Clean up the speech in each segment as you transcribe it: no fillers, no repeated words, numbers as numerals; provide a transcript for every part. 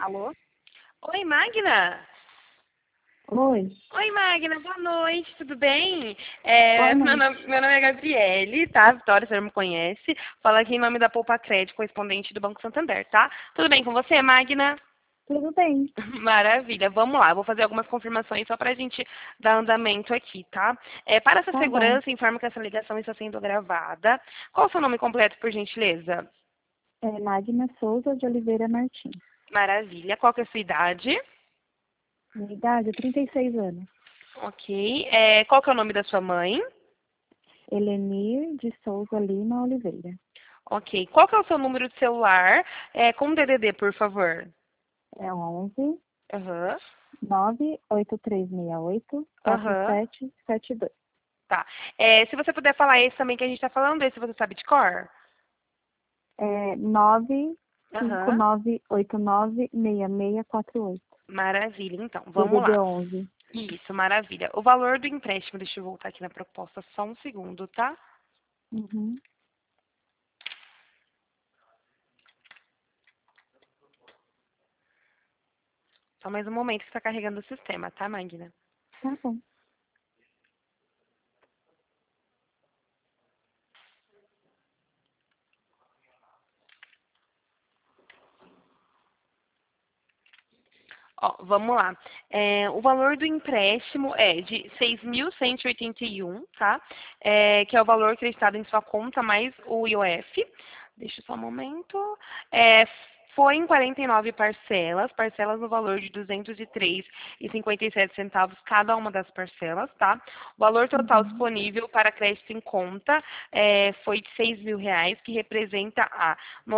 Alô? Oi, Magna. Oi. Oi, Magna, boa noite, tudo bem? Boa Meu noite. nome, meu nome é Gabriele, tá? Vitória, você não me conhece. Fala aqui em nome da Poupa Crédito, correspondente do Banco Santander, tá? Tudo bem com você, Magna? Tudo bem? Maravilha, vamos lá. Vou fazer algumas confirmações só para a gente dar andamento aqui, tá? Para essa Tá bom. segurança, informo que essa ligação está sendo gravada. Qual o seu nome completo, por gentileza? É Magna Souza de Oliveira Martins. Maravilha. Qual que é a sua idade? Minha idade é 36 anos. Ok. Qual que é o nome da sua mãe? Elenir de Souza Lima Oliveira. Ok. Qual que é o seu número de celular? Com DDD, por favor. É 11 Aham. 98368 Aham. 4772. Tá. Se você puder falar esse também que a gente tá falando, esse você sabe de cor? É Aham. 959896648. Maravilha. Então, vamos DDD lá. 11. Isso, maravilha. O valor do empréstimo, deixa eu voltar aqui na proposta só um segundo, tá? Uhum. Só mais um momento que está carregando o sistema, tá, Magna? Tá bom. Ó, vamos lá. O valor do empréstimo é de 6.181, tá? Que é o valor acreditado em sua conta mais o IOF. Deixa só um momento. É, Foi em 49 parcelas, parcelas no valor de 203,57 centavos cada uma das parcelas, tá? O valor total Uhum. disponível para crédito em conta foi de R$ 6.000, que representa a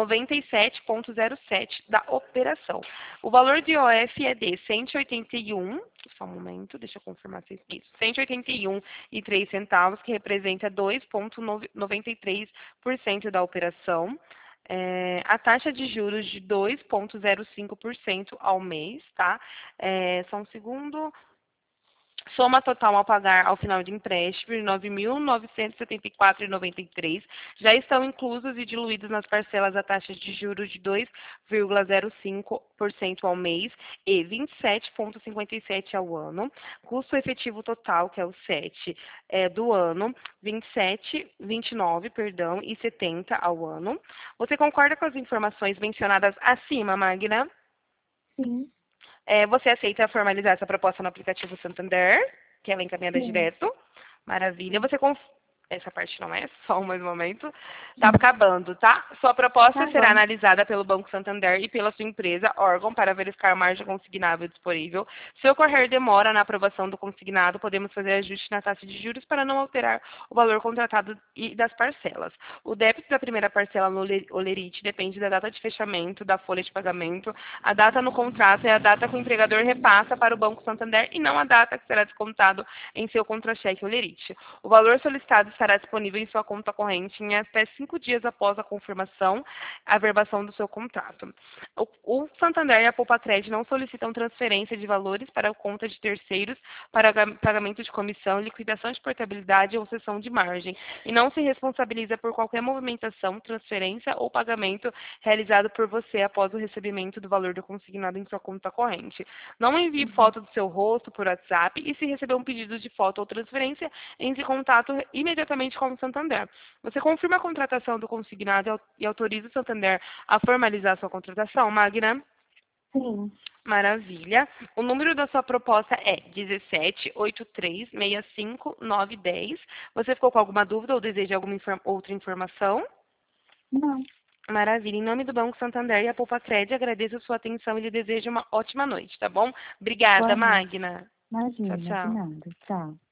97,07 da operação. O valor de IOF é de 181, só um momento, deixa eu confirmar se é isso, 181,03 centavos, que representa 2,93% da operação. A taxa de juros de 2,05% ao mês, tá? Só um segundo. Soma total a pagar ao final de empréstimo de R$ 9.974,93 já estão inclusos e diluídos nas parcelas a taxa de juros de 2,05% ao mês e 27,57% ao ano. Custo efetivo total, que é o 7 do ano, 29, perdão, e 70 ao ano. Você concorda com as informações mencionadas acima, Magna? Sim. Você aceita formalizar essa proposta no aplicativo Santander, que ela é encaminhada Sim. direto? Maravilha. Sim. Essa parte não é, só mais um momento. Tá acabando, tá? Sua proposta Tá será bom. analisada pelo Banco Santander e pela sua empresa, órgão, para verificar a margem consignável disponível. Se ocorrer demora na aprovação do consignado, podemos fazer ajuste na taxa de juros para não alterar o valor contratado e das parcelas. O débito da primeira parcela no Olerite depende da data de fechamento da folha de pagamento. A data no contrato é a data que o empregador repassa para o Banco Santander e não a data que será descontado em seu contra-cheque Olerite. O valor solicitado estará disponível em sua conta corrente em até 5 dias após a confirmação, a averbação do seu contrato. O Santander e a Poupa Crédito não solicitam transferência de valores para a conta de terceiros para pagamento de comissão, liquidação de portabilidade ou cessão de margem, e não se responsabiliza por qualquer movimentação, transferência ou pagamento realizado por você após o recebimento do valor do consignado em sua conta corrente. Não envie Uhum. foto do seu rosto por WhatsApp e, se receber um pedido de foto ou transferência, entre em contato imediatamente com o Santander. Você confirma a contratação do consignado e autoriza o Santander a formalizar sua contratação, Magna? Sim. Maravilha. O número da sua proposta é 1783659910. Você ficou com alguma dúvida ou deseja alguma outra informação? Não. Maravilha. Em nome do Banco Santander e a Poupa Crédito, agradeço a sua atenção e lhe desejo uma ótima noite, tá bom? Obrigada, Boa noite. Magna. Tchau, Imagina, de tchau. nada. Tchau.